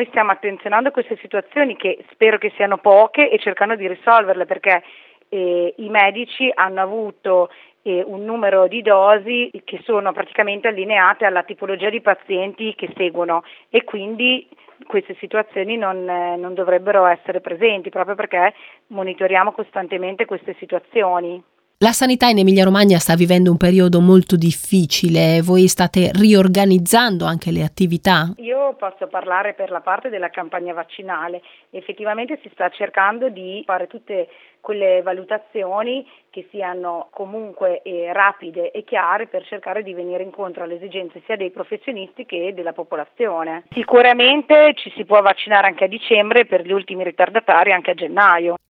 noi stiamo attenzionando queste situazioni, che spero che siano poche, e cercando di risolverle, perché i medici hanno avuto un numero di dosi che sono praticamente allineate alla tipologia di pazienti che seguono, e quindi queste situazioni non dovrebbero essere presenti, proprio perché monitoriamo costantemente queste situazioni. La sanità in Emilia-Romagna sta vivendo un periodo molto difficile, voi state riorganizzando anche le attività? Io posso parlare per la parte della campagna vaccinale. Effettivamente si sta cercando di fare tutte quelle valutazioni che siano comunque rapide e chiare, per cercare di venire incontro alle esigenze sia dei professionisti che della popolazione. Sicuramente ci si può vaccinare anche a dicembre, per gli ultimi ritardatari anche a gennaio.